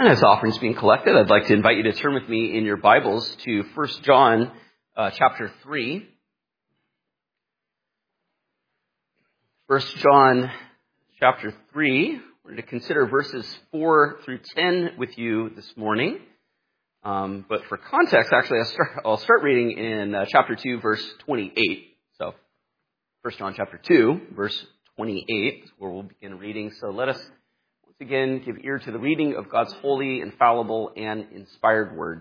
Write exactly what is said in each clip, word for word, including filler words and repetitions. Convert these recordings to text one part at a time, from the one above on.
And as offerings being collected, I'd like to invite you to turn with me in your Bibles to First John uh, chapter three. First John chapter three. We're going to consider verses four through ten with you this morning. Um, but for context, actually, I'll start, I'll start reading in uh, chapter two, verse twenty-eight. So, First John chapter two, verse twenty-eight, is where we'll begin reading. So let us once again give ear to the reading of God's holy, infallible, and inspired word.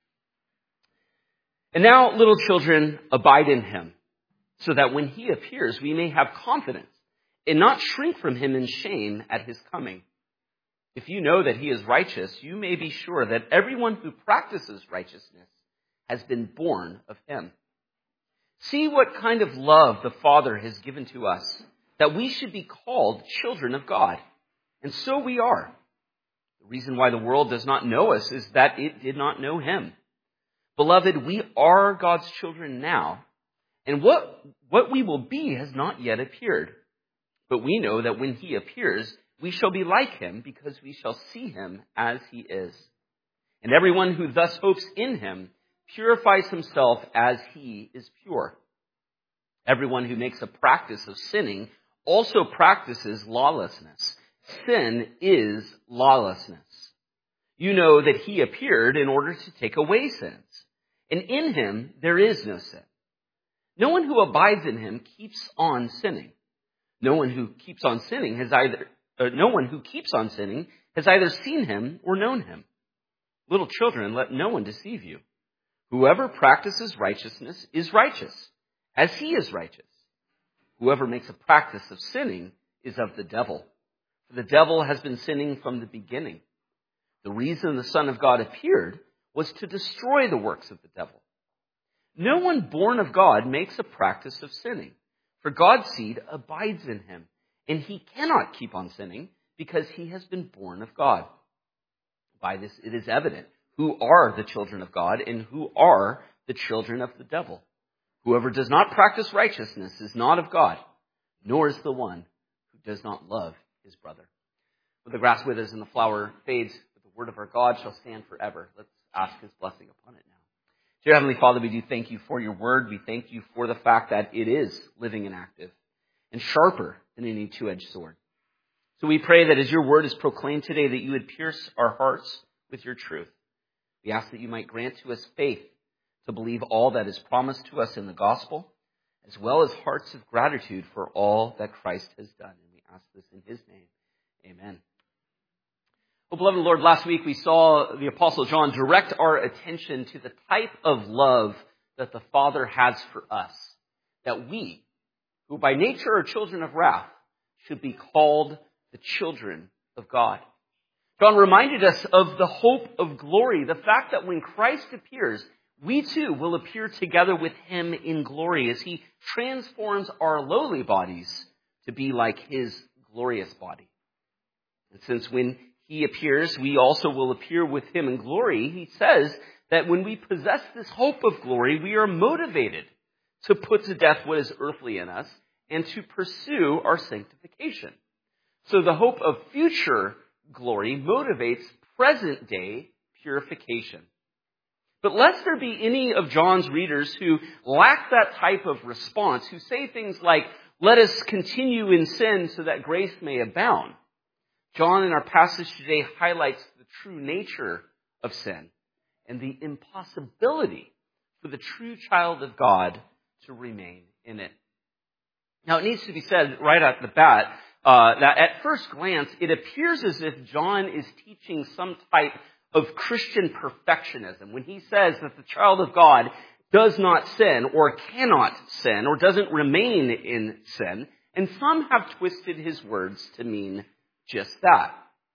And now, little children, abide in him, so that when he appears, we may have confidence and not shrink from him in shame at his coming. If you know that he is righteous, you may be sure that everyone who practices righteousness has been born of him. See what kind of love the Father has given to us, that we should be called children of God. And so we are. The reason why the world does not know us is that it did not know him. Beloved, we are God's children now, and what, what we will be has not yet appeared. But we know that when he appears, we shall be like him, because we shall see him as he is. And everyone who thus hopes in him purifies himself as he is pure. Everyone who makes a practice of sinning also practices lawlessness. Sin is lawlessness. You know that he appeared in order to take away sins, and in him there is no sin. No one who abides in him keeps on sinning. No one who keeps on sinning has either uh, no one who keeps on sinning has either seen him or known him. Little children, let no one deceive you. Whoever practices righteousness is righteous, as he is righteous. Whoever makes a practice of sinning is of the devil. For the devil has been sinning from the beginning. The reason the Son of God appeared was to destroy the works of the devil. No one born of God makes a practice of sinning, for God's seed abides in him, and he cannot keep on sinning because he has been born of God. By this it is evident who are the children of God and who are the children of the devil. Whoever does not practice righteousness is not of God, nor is the one who does not love his brother. When the grass withers and the flower fades, but the word of our God shall stand forever. Let's ask his blessing upon it now. Dear Heavenly Father, we do thank you for your word. We thank you for the fact that it is living and active and sharper than any two-edged sword. So we pray that as your word is proclaimed today, that you would pierce our hearts with your truth. We ask that you might grant to us faith to believe all that is promised to us in the gospel, as well as hearts of gratitude for all that Christ has done. And we ask this in his name. Amen. Well, beloved Lord, last week we saw the Apostle John direct our attention to the type of love that the Father has for us, that we, who by nature are children of wrath, should be called the children of God. John reminded us of the hope of glory, the fact that when Christ appears, we too will appear together with him in glory as he transforms our lowly bodies to be like his glorious body. And since when he appears, we also will appear with him in glory, he says that when we possess this hope of glory, we are motivated to put to death what is earthly in us and to pursue our sanctification. So the hope of future glory motivates present day purification. But lest there be any of John's readers who lack that type of response, who say things like, let us continue in sin so that grace may abound, John in our passage today highlights the true nature of sin and the impossibility for the true child of God to remain in it. Now, it needs to be said right at the bat uh, that at first glance, it appears as if John is teaching some type of Christian perfectionism when he says that the child of God does not sin or cannot sin or doesn't remain in sin. And some have twisted his words to mean just that.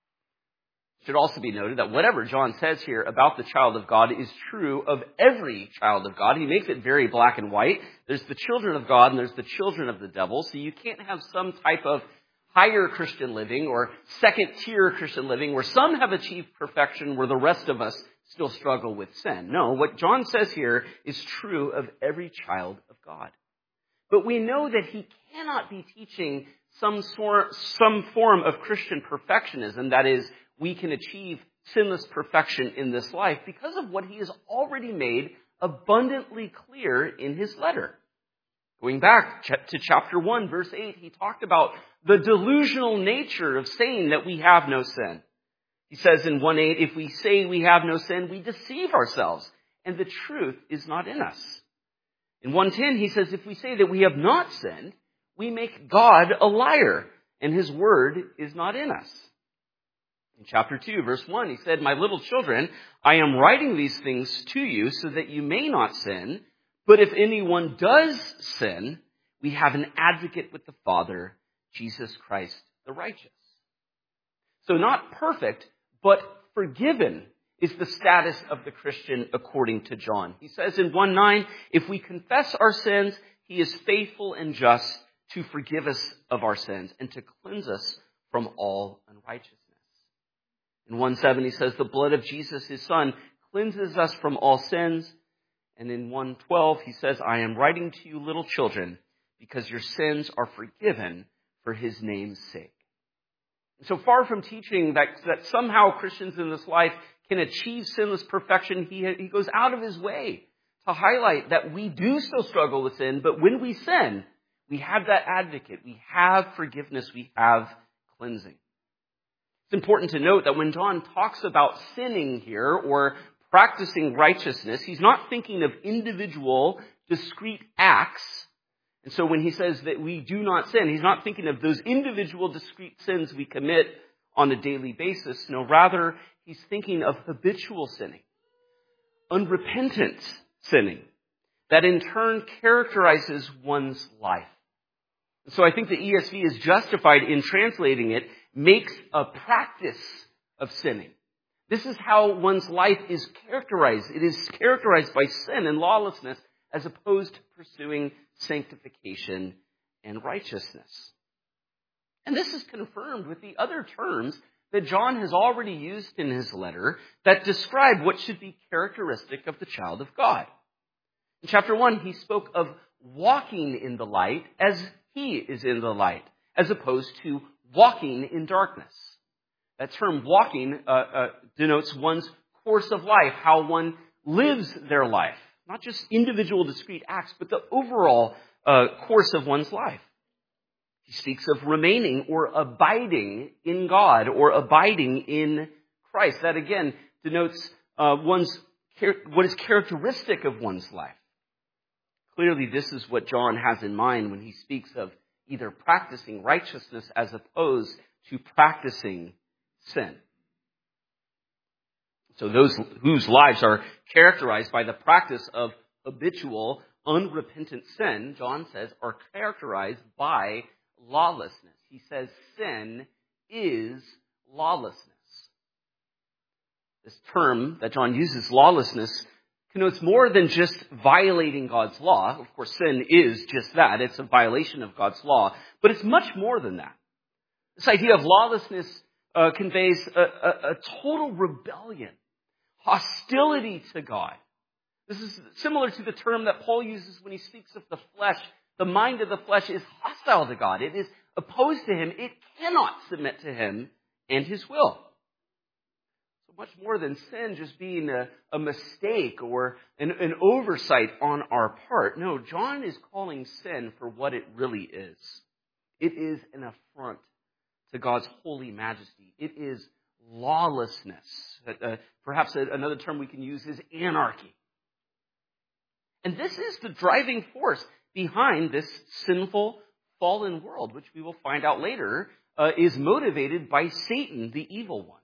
It should also be noted that whatever John says here about the child of God is true of every child of God. He makes it very black and white. There's the children of God and there's the children of the devil. So you can't have some type of higher Christian living or second-tier Christian living where some have achieved perfection where the rest of us still struggle with sin. No, what John says here is true of every child of God. But we know that he cannot be teaching some sort, some form of Christian perfectionism, that is, we can achieve sinless perfection in this life because of what he has already made abundantly clear in his letter. Going back to chapter one, verse eight, he talked about the delusional nature of saying that we have no sin. He says in one eight, if we say we have no sin, we deceive ourselves, and the truth is not in us. In one ten, he says, if we say that we have not sinned, we make God a liar, and his word is not in us. In chapter two, verse one, he said, my little children, I am writing these things to you so that you may not sin. But if anyone does sin, we have an advocate with the Father, Jesus Christ the righteous. So not perfect, but forgiven is the status of the Christian according to John. He says in one nine, if we confess our sins, he is faithful and just to forgive us of our sins and to cleanse us from all unrighteousness. In one seven, he says, the blood of Jesus, his son, cleanses us from all sins. And in one twelve, he says, I am writing to you, little children, because your sins are forgiven for his name's sake. And so far from teaching that, that somehow Christians in this life can achieve sinless perfection, he, he goes out of his way to highlight that we do still struggle with sin, but when we sin, we have that advocate. We have forgiveness. We have cleansing. It's important to note that when John talks about sinning here or practicing righteousness, he's not thinking of individual, discrete acts. And so when he says that we do not sin, he's not thinking of those individual, discrete sins we commit on a daily basis. No, rather, he's thinking of habitual sinning, unrepentant sinning, that in turn characterizes one's life. So I think the E S V is justified in translating it, makes a practice of sinning. This is how one's life is characterized. It is characterized by sin and lawlessness as opposed to pursuing sanctification and righteousness. And this is confirmed with the other terms that John has already used in his letter that describe what should be characteristic of the child of God. In chapter one, he spoke of walking in the light as he is in the light, as opposed to walking in darkness. That term walking uh, uh, denotes one's course of life, how one lives their life. Not just individual discrete acts, but the overall uh, course of one's life. He speaks of remaining or abiding in God or abiding in Christ. That again denotes uh, one's what is characteristic of one's life. Clearly, this is what John has in mind when he speaks of either practicing righteousness as opposed to practicing sin. So those whose lives are characterized by the practice of habitual, unrepentant sin, John says, are characterized by lawlessness. He says sin is lawlessness. This term that John uses, lawlessness, connotes more than just violating God's law. Of course, sin is just that. It's a violation of God's law. But it's much more than that. This idea of lawlessness uh, conveys a, a, a total rebellion, hostility to God. This is similar to the term that Paul uses when he speaks of the flesh. The mind of the flesh is hostile to God. It is opposed to him. It cannot submit to him and his will. So much more than sin just being a, a mistake or an, an oversight on our part. No, John is calling sin for what it really is. It is an affront to God's holy majesty. It is lawlessness. Uh, perhaps another term we can use is anarchy. And this is the driving force behind this sinful, fallen world, which we will find out later uh, is motivated by Satan, the evil one.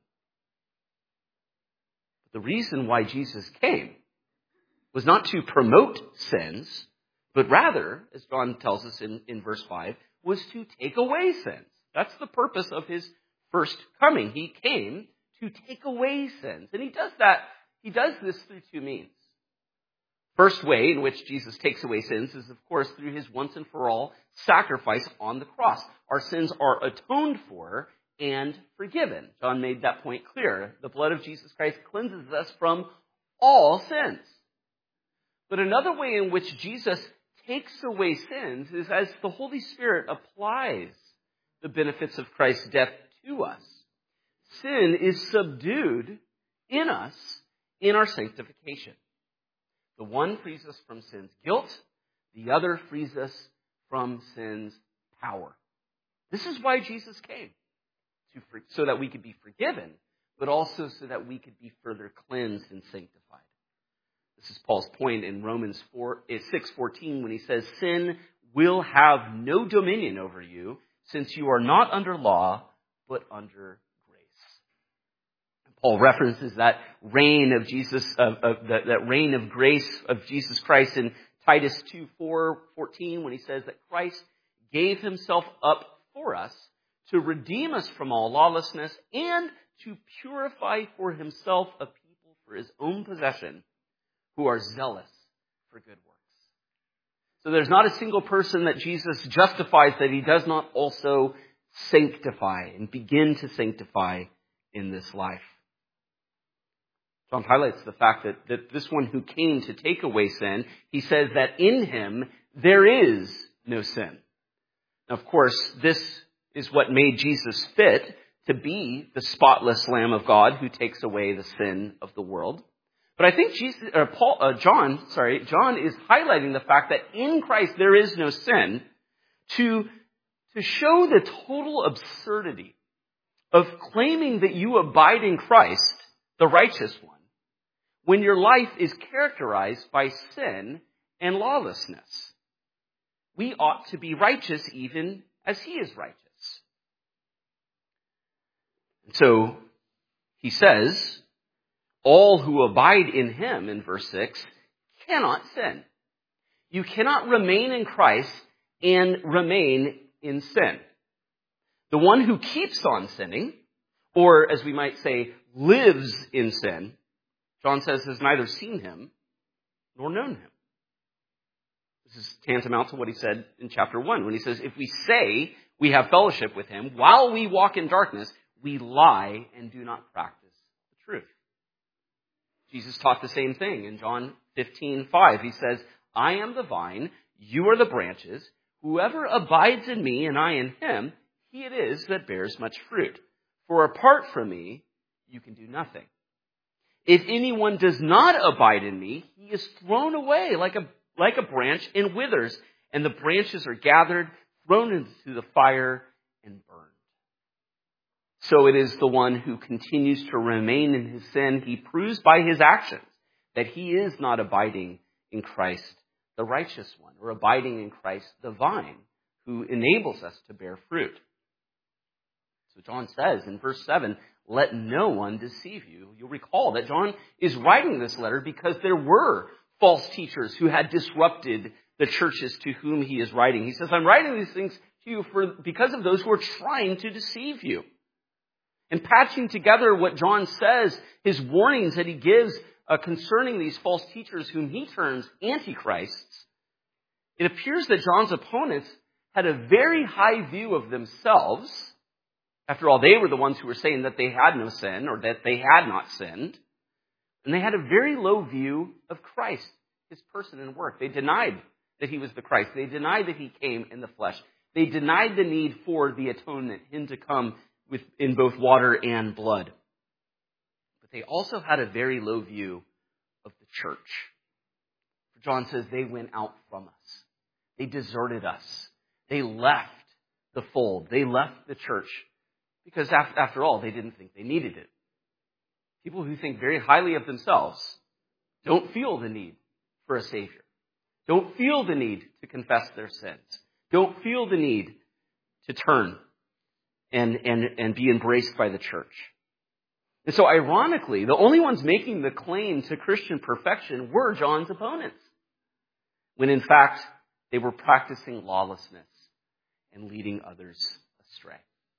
The reason why Jesus came was not to promote sins, but rather, as John tells us in, in verse five, was to take away sins. That's the purpose of his first coming. He came to take away sins. And he does that, he does this through two means. First way in which Jesus takes away sins is, of course, through his once and for all sacrifice on the cross. Our sins are atoned for and forgiven. John made that point clear. The blood of Jesus Christ cleanses us from all sins. But another way in which Jesus takes away sins is as the Holy Spirit applies the benefits of Christ's death to us. Sin is subdued in us in our sanctification. The one frees us from sin's guilt. The other frees us from sin's power. This is why Jesus came, to free, so that we could be forgiven, but also so that we could be further cleansed and sanctified. This is Paul's point in Romans six fourteen when he says, sin will have no dominion over you, since you are not under law, but under grace. Paul references that reign of Jesus, of, of that, that reign of grace of Jesus Christ in Titus two fourteen when he says that Christ gave himself up for us to redeem us from all lawlessness and to purify for himself a people for his own possession who are zealous for good works. So there's not a single person that Jesus justifies that he does not also sanctify and begin to sanctify in this life. John highlights the fact that, that this one who came to take away sin, he says that in him there is no sin. Now, of course, this is what made Jesus fit to be the spotless Lamb of God who takes away the sin of the world. But I think Jesus, or Paul, uh, John, sorry, John is highlighting the fact that in Christ there is no sin to, to show the total absurdity of claiming that you abide in Christ, the righteous one, when your life is characterized by sin and lawlessness. We ought to be righteous even as he is righteous. And so he says, all who abide in him, in verse six, cannot sin. You cannot remain in Christ and remain in sin. The one who keeps on sinning, or as we might say, lives in sin, John says has neither seen him nor known him. This is tantamount to what he said in chapter one, when he says, if we say we have fellowship with him while we walk in darkness, we lie and do not practice the truth. Jesus taught the same thing in John fifteen five. He says, I am the vine, you are the branches. Whoever abides in me and I in him, he it is that bears much fruit. For apart from me, you can do nothing. If anyone does not abide in me, he is thrown away like a, like a branch and withers, and the branches are gathered, thrown into the fire, and burned. So it is the one who continues to remain in his sin. He proves by his actions that he is not abiding in Christ, the righteous one, or abiding in Christ, the vine, who enables us to bear fruit. So John says in verse seven, let no one deceive you. You'll recall that John is writing this letter because there were false teachers who had disrupted the churches to whom he is writing. He says, I'm writing these things to you for, because of those who are trying to deceive you. And patching together what John says, his warnings that he gives uh, concerning these false teachers whom he terms antichrists, it appears that John's opponents had a very high view of themselves. After all, they were the ones who were saying that they had no sin or that they had not sinned. And they had a very low view of Christ, his person and work. They denied that he was the Christ. They denied that he came in the flesh. They denied the need for the atonement, him to come with, in both water and blood. But they also had a very low view of the church. John says they went out from us. They deserted us. They left the fold. They left the church because after, after all, they didn't think they needed it. People who think very highly of themselves don't feel the need for a Savior. Don't feel the need to confess their sins. Don't feel the need to turn and, and, and be embraced by the church. And so ironically, the only ones making the claim to Christian perfection were John's opponents, when in fact they were practicing lawlessness and leading others astray.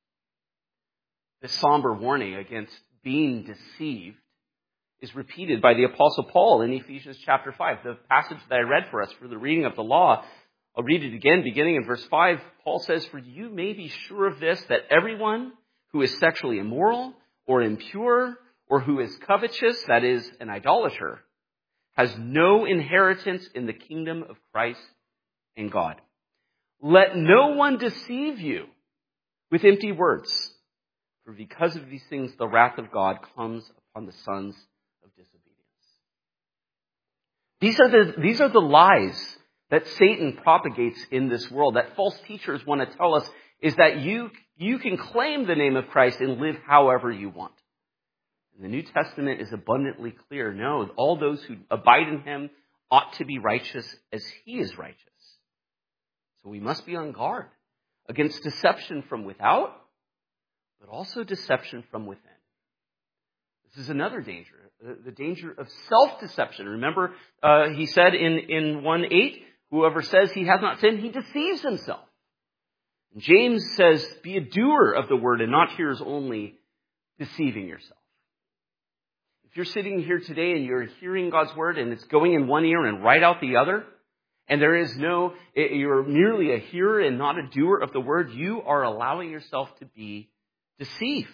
This somber warning against being deceived is repeated by the Apostle Paul in Ephesians chapter five. The passage that I read for us for the reading of the law, I'll read it again, beginning in verse five. Paul says, for you may be sure of this, that everyone who is sexually immoral or impure or who is covetous, that is, an idolater, has no inheritance in the kingdom of Christ and God. Let no one deceive you with empty words, for because of these things the wrath of God comes on the sons of disobedience. These are the, these are the lies that Satan propagates in this world, that false teachers want to tell us, is that you, you can claim the name of Christ and live however you want. And the New Testament is abundantly clear. No, all those who abide in him ought to be righteous as he is righteous. So we must be on guard against deception from without, but also deception from within. This is another danger, the danger of self-deception. Remember, uh, he said in, in one eight, whoever says he has not sinned, he deceives himself. And James says, be a doer of the word and not hearers only, deceiving yourself. If you're sitting here today and you're hearing God's word and it's going in one ear and right out the other, and there is no, you're merely a hearer and not a doer of the word, you are allowing yourself to be deceived.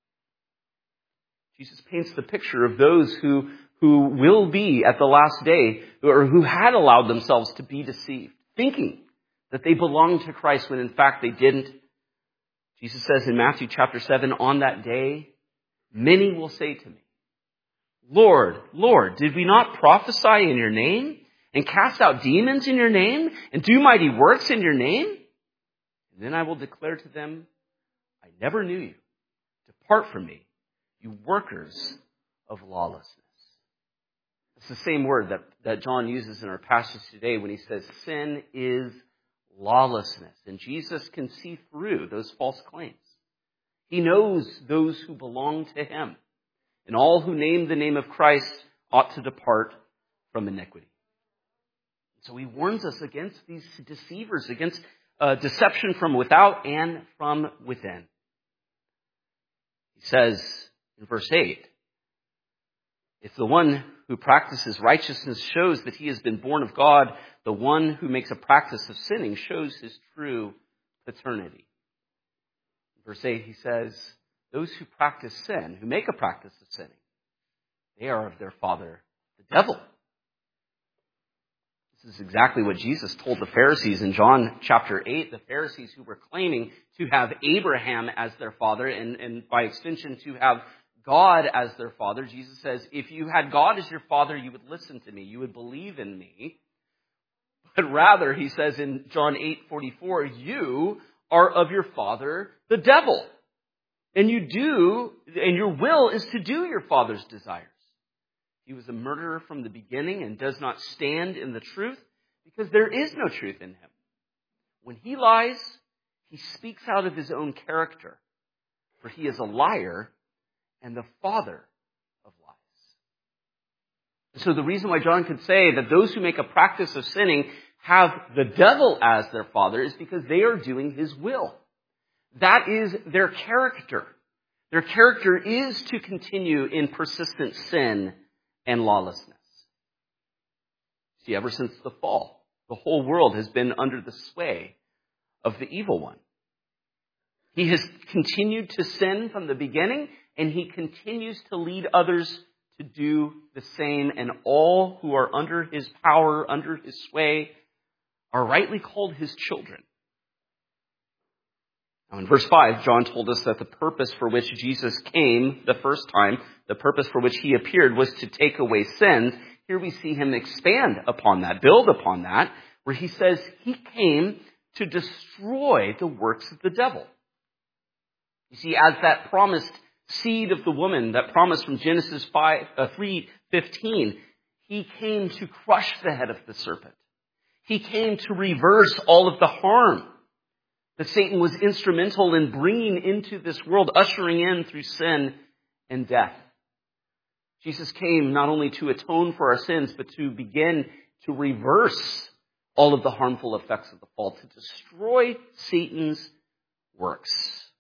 Jesus paints the picture of those who, who will be at the last day, or who had allowed themselves to be deceived, thinking that they belonged to Christ when in fact they didn't. Jesus says in Matthew chapter seven, on that day, many will say to me, Lord, Lord, did we not prophesy in your name and cast out demons in your name and do mighty works in your name? And then I will declare to them, I never knew you. Depart from me, you workers of lawlessness. It's the same word that, that John uses in our passage today when he says sin is lawlessness. And Jesus can see through those false claims. He knows those who belong to him. And all who name the name of Christ ought to depart from iniquity. So he warns us against these deceivers, against uh, deception from without and from within. He says in verse eight, if the one who practices righteousness shows that he has been born of God, the one who makes a practice of sinning shows his true paternity. In verse eight, he says, those who practice sin, who make a practice of sinning, they are of their father, the devil. This is exactly what Jesus told the Pharisees in John chapter eight, the Pharisees who were claiming to have Abraham as their father and, and by extension to have God as their father. Jesus says, if you had God as your father, you would listen to me, you would believe in me. But rather, he says in John eight forty-four, you are of your father, the devil. And you do, and your will is to do your father's desires. He was a murderer from the beginning and does not stand in the truth because there is no truth in him. When he lies, he speaks out of his own character, for he is a liar and the father of lies. So the reason why John could say that those who make a practice of sinning have the devil as their father is because they are doing his will. That is their character. Their character is to continue in persistent sin and lawlessness. See, ever since the fall, the whole world has been under the sway of the evil one. He has continued to sin from the beginning, and he continues to lead others to do the same. And all who are under his power, under his sway, are rightly called his children. Now in verse five, John told us that the purpose for which Jesus came the first time, the purpose for which he appeared was to take away sins. Here we see him expand upon that, build upon that, where he says he came to destroy the works of the devil. You see, as that promised seed of the woman, that promise from Genesis three fifteen, he came to crush the head of the serpent. He came to reverse all of the harm that Satan was instrumental in bringing into this world, ushering in through sin and death. Jesus came not only to atone for our sins, but to begin to reverse all of the harmful effects of the fall, to destroy Satan's works.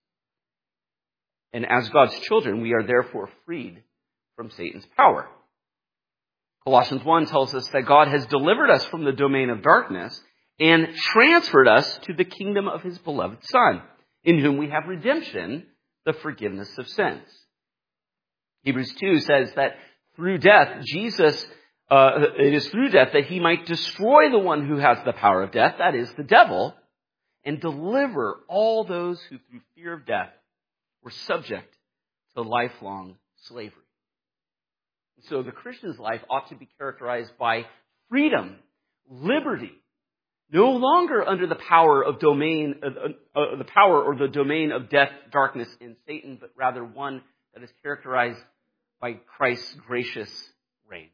And as God's children, we are therefore freed from Satan's power. Colossians one tells us that God has delivered us from the domain of darkness and transferred us to the kingdom of his beloved Son, in whom we have redemption, the forgiveness of sins. Hebrews two says that through death, Jesus, uh, it is through death that he might destroy the one who has the power of death, that is, the devil, and deliver all those who through fear of death were subject to lifelong slavery. So the Christian's life ought to be characterized by freedom, liberty, no longer under the power of domain, uh, uh, the power or the domain of death, darkness, and Satan, but rather one that is characterized by Christ's gracious reign.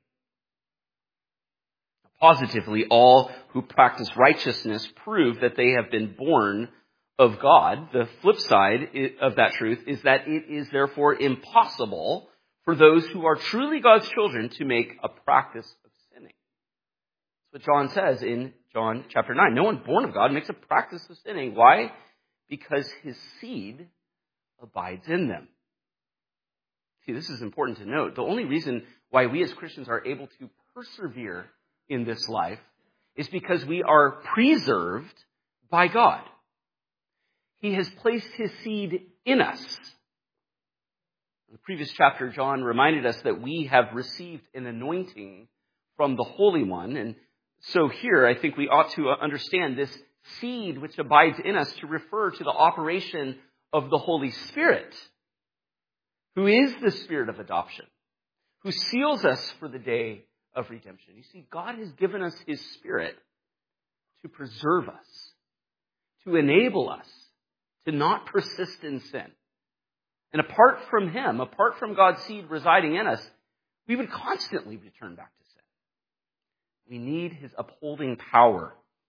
Positively, all who practice righteousness prove that they have been born of God. The flip side of that truth is that it is therefore impossible for those who are truly God's children to make a practice of sinning. That's what John says in John chapter nine. No one born of God makes a practice of sinning. Why? Because his seed abides in them. See, this is important to note. The only reason why we as Christians are able to persevere in this life is because we are preserved by God. He has placed his seed in us. In the previous chapter, John reminded us that we have received an anointing from the Holy One. And so here, I think we ought to understand this seed which abides in us to refer to the operation of the Holy Spirit, who is the Spirit of adoption, who seals us for the day of redemption. You see, God has given us his Spirit to preserve us, to enable us to not persist in sin. And apart from him, apart from God's seed residing in us, we would constantly return back to sin. We need his upholding power.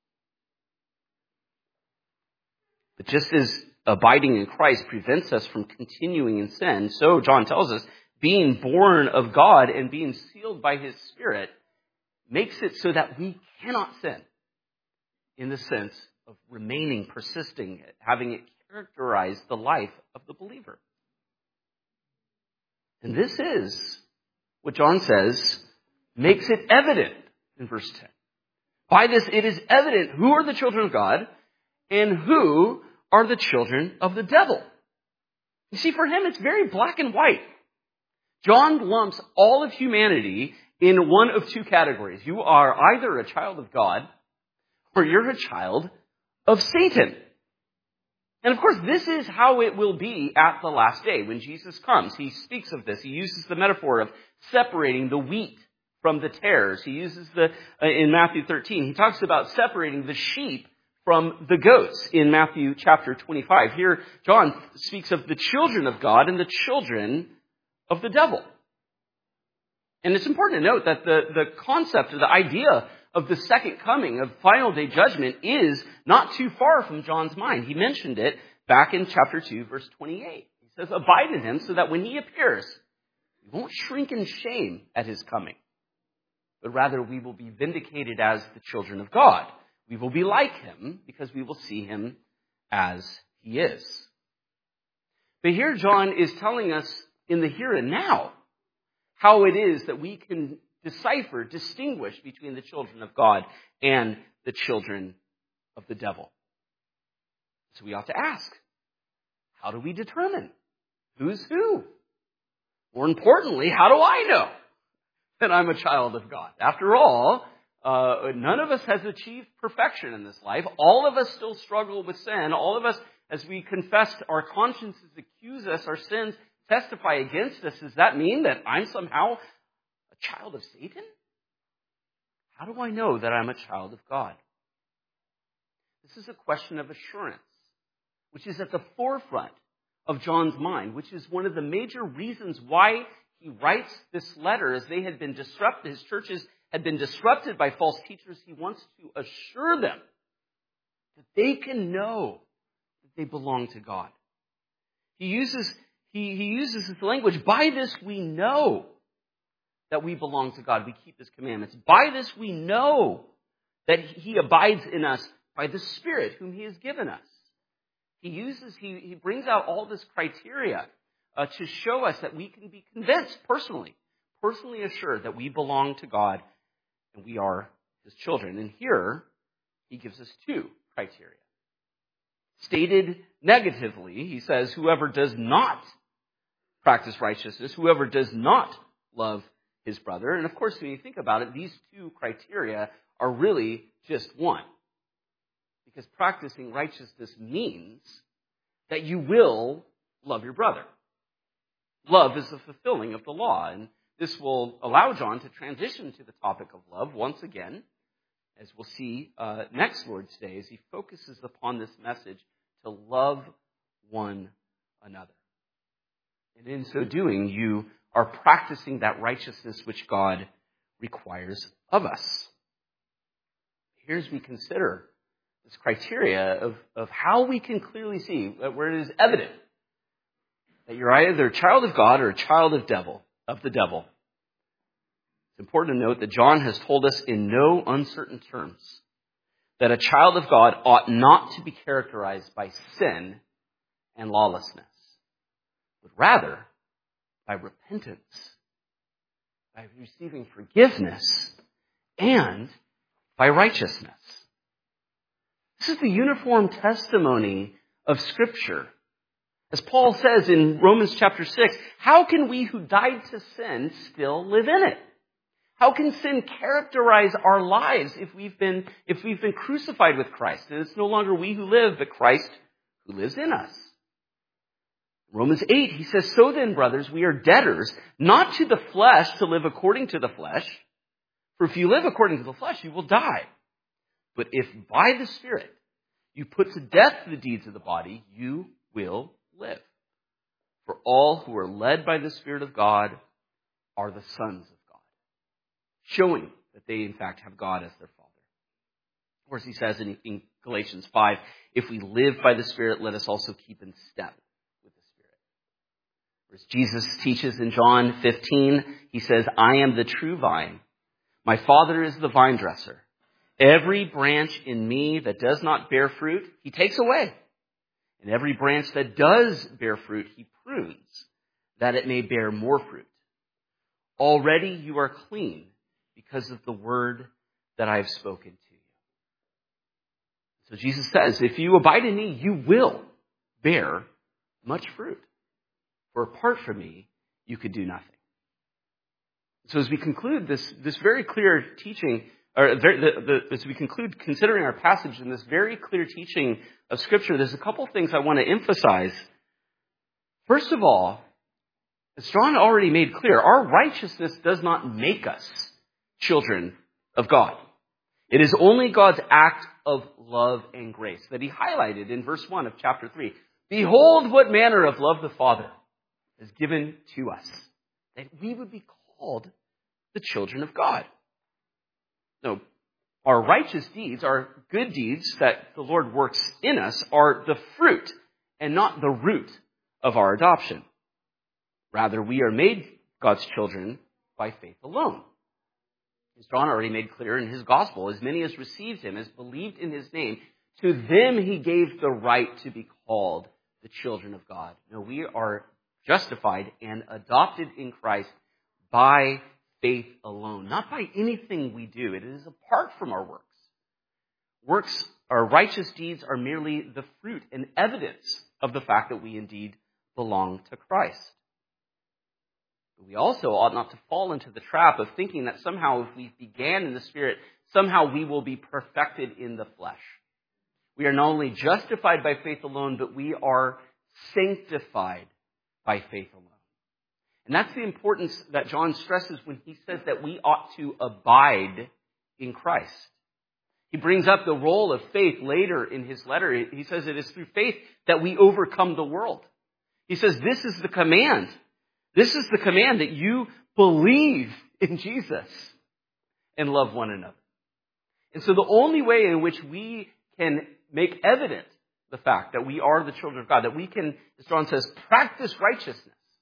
But just as abiding in Christ prevents us from continuing in sin, so John tells us, being born of God and being sealed by his Spirit makes it so that we cannot sin in the sense of remaining, persisting, having it characterize the life of the believer. And this is what John says makes it evident in verse ten. By this it is evident who are the children of God and who are the children of the devil. You see, for him it's very black and white. John lumps all of humanity in one of two categories. You are either a child of God or you're a child of Satan. And of course, this is how it will be at the last day when Jesus comes. He speaks of this. He uses the metaphor of separating the wheat from the tares. He uses the, uh, in Matthew thirteen, he talks about separating the sheep from the goats in Matthew chapter twenty-five. Here, John speaks of the children of God and the children of the devil. And it's important to note that the, the concept or the idea of the second coming, of final day judgment, is not too far from John's mind. He mentioned it back in chapter two, verse twenty-eight. He says, abide in him so that when he appears, we won't shrink in shame at his coming, but rather we will be vindicated as the children of God. We will be like him because we will see him as he is. But here John is telling us in the here and now how it is that we can decipher, distinguish between the children of God and the children of the devil. So we ought to ask, how do we determine who's who? More importantly, how do I know that I'm a child of God? After all, uh, none of us has achieved perfection in this life. All of us still struggle with sin. All of us, as we confess, our consciences accuse us, our sins testify against us. Does that mean that I'm somehow a child of Satan? How do I know that I'm a child of God? This is a question of assurance, which is at the forefront of John's mind, which is one of the major reasons why he writes this letter. As they had been disrupted, his churches had been disrupted by false teachers, he wants to assure them that they can know that they belong to God. He uses He, he uses this language, by this we know that we belong to God. We keep his commandments. By this we know that he abides in us by the Spirit whom he has given us. He uses, he, he brings out all this criteria uh, to show us that we can be convinced personally, personally assured that we belong to God and we are his children. And here he gives us two criteria. Stated negatively, he says, whoever does not practice righteousness, whoever does not love his brother. And of course, when you think about it, these two criteria are really just one. Because practicing righteousness means that you will love your brother. Love is the fulfilling of the law. And this will allow John to transition to the topic of love once again, as we'll see uh, next Lord's Day, as he focuses upon this message to love one another. And in so doing, you are practicing that righteousness which God requires of us. Here as we consider this criteria of, of how we can clearly see where it is evident that you're either a child of God or a child of devil, of the devil. It's important to note that John has told us in no uncertain terms that a child of God ought not to be characterized by sin and lawlessness, but rather by repentance, by receiving forgiveness, and by righteousness. This is the uniform testimony of Scripture. As Paul says in Romans chapter six, how can we who died to sin still live in it? How can sin characterize our lives if we've been, if we've been crucified with Christ? And it's no longer we who live, but Christ who lives in us. Romans eight, he says, so then, brothers, we are debtors, not to the flesh to live according to the flesh. For if you live according to the flesh, you will die. But if by the Spirit you put to death the deeds of the body, you will live. For all who are led by the Spirit of God are the sons of God, showing that they in fact have God as their Father. Of course, he says in, in Galatians five, if we live by the Spirit, let us also keep in step with the Spirit. As Jesus teaches in John fifteen, he says, I am the true vine. My Father is the vine dresser. Every branch in me that does not bear fruit, he takes away. And every branch that does bear fruit, he prunes, that it may bear more fruit. Already you are clean because of the word that I have spoken to you. So Jesus says, if you abide in me, you will bear much fruit. For apart from me, you could do nothing. So as we conclude this, this very clear teaching, or the, the, as we conclude considering our passage in this very clear teaching of Scripture, there's a couple things I want to emphasize. First of all, as John already made clear, our righteousness does not make us children of God. It is only God's act of love and grace that he highlighted in verse one of chapter three. Behold what manner of love the Father has given to us, that we would be called the children of God. No, our righteous deeds, our good deeds that the Lord works in us, are the fruit and not the root of our adoption. Rather, we are made God's children by faith alone. As John already made clear in his gospel, as many as received him, as believed in his name, to them he gave the right to be called the children of God. No, we are justified and adopted in Christ by faith alone, not by anything we do. It is apart from our works. Works, our righteous deeds, are merely the fruit and evidence of the fact that we indeed belong to Christ. But we also ought not to fall into the trap of thinking that somehow if we began in the Spirit, somehow we will be perfected in the flesh. We are not only justified by faith alone, but we are sanctified by faith alone. And that's the importance that John stresses when he says that we ought to abide in Christ. He brings up the role of faith later in his letter. He says it is through faith that we overcome the world. He says this is the command. This is the command that you believe in Jesus and love one another. And so the only way in which we can make evident the fact that we are the children of God, that we can, as John says, practice righteousness,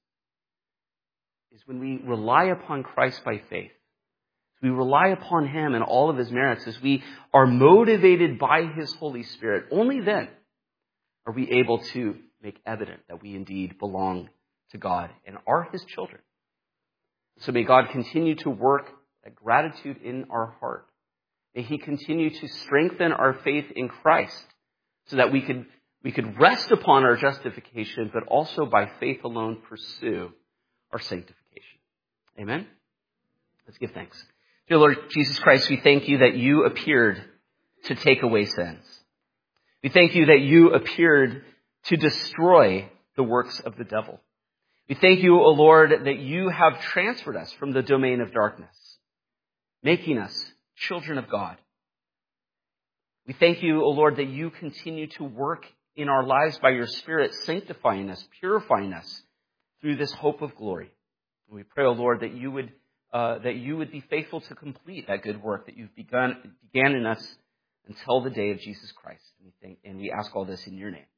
is when we rely upon Christ by faith. We rely upon him and all of his merits as we are motivated by his Holy Spirit. Only then are we able to make evident that we indeed belong to God and are his children. So may God continue to work that gratitude in our heart. May he continue to strengthen our faith in Christ so that we could, we could rest upon our justification, but also by faith alone pursue our sanctification. Amen? Let's give thanks. Dear Lord Jesus Christ, we thank you that you appeared to take away sins. We thank you that you appeared to destroy the works of the devil. We thank you, O Lord, that you have transferred us from the domain of darkness, making us children of God. We thank you, O Lord, that you continue to work in our lives by your Spirit, sanctifying us, purifying us through this hope of glory. And we pray, O Lord, that you would uh, that you would be faithful to complete that good work that you've begun began in us until the day of Jesus Christ. And we thank, and we ask all this in your name.